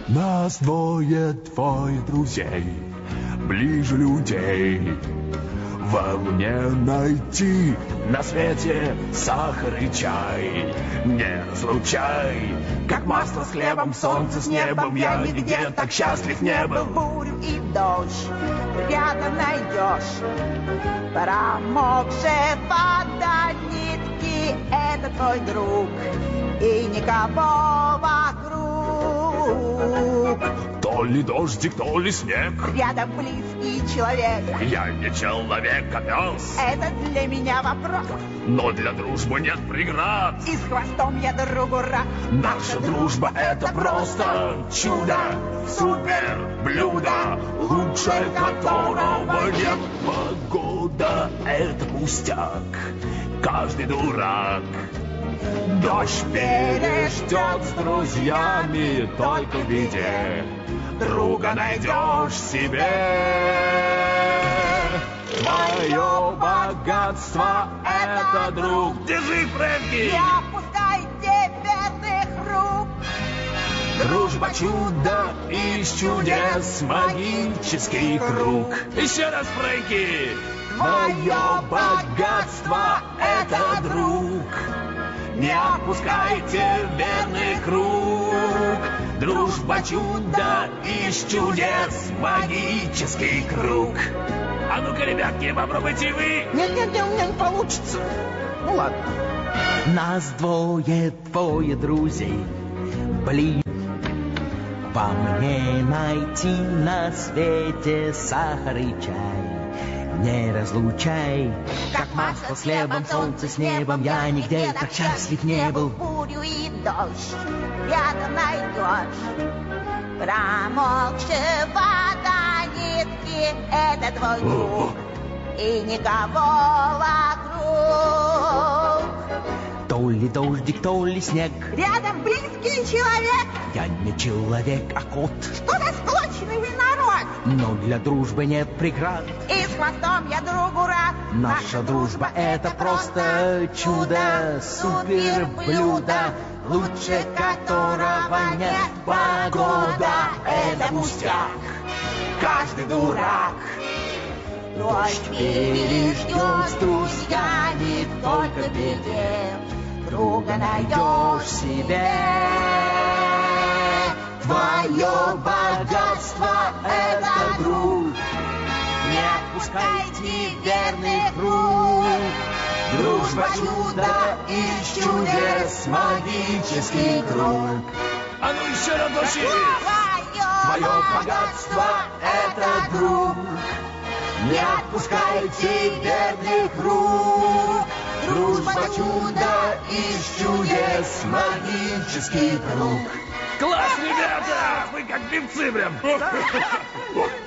Нас двое друзей, ближе людей. Во мне найти на свете сахар и чай. Не разлучай, как масло с хлебом, солнце с небом. Я нигде так счастлив не был. Бурю и дождь рядом найдешь. Промокшего до нитки это твой друг. И никого вокруг. То ли дождик, то ли снег. Рядом близкий человек. Я не человек, а пес. Это для меня вопрос. Но для дружбы нет преград. И с хвостом я другу рад. Наша дружба это просто чудо, супер блюдо, лучше которого нет. Погода это пустяк, каждый дурак. Дождь переждет с друзьями, только в беде друга найдешь себе. Твое богатство — это друг. Держи, Фрэнки! Не опускайте верных рук. Дружба чудо из чудес, магический круг. Еще раз, Фрэнки! Твое богатство — это друг. Не опускайте верных рук. Дружба чудо из чудес, магический круг. А ну-ка, ребятки, попробуйте вы. Нет, у меня не получится. Ну ладно. Нас двое друзей, блин. Во мне найти на свете сахар и чай. Не разлучай, как масло с хлебом, солнце с небом. Я нигде так счастлив не был. Бурю и дождь рядом найдешь. Промокшего до нитки это твой друг. И никого вокруг. То ли дождик, то ли снег. Рядом близкий человек. Я не человек, а кот. Что за склочный вы народ? Но для дружбы нет преград. И с хвостом я другу рад. Наша дружба это просто чудо, супер блюдо, лучше которого нет. Погода это пустяк, каждый дурак. Дождь переждем с друзьями, только в беде друга найдешь себе. Твое богатство это друг. Не отпускайте верных рук. Дружба чудо из чудес, магический круг. А ну еще разочек. Твое богатство это друг. Не отпускайте верных рук. Дружба чудо из чудес, магический круг. Класс, ребята! Вы как певцы прям.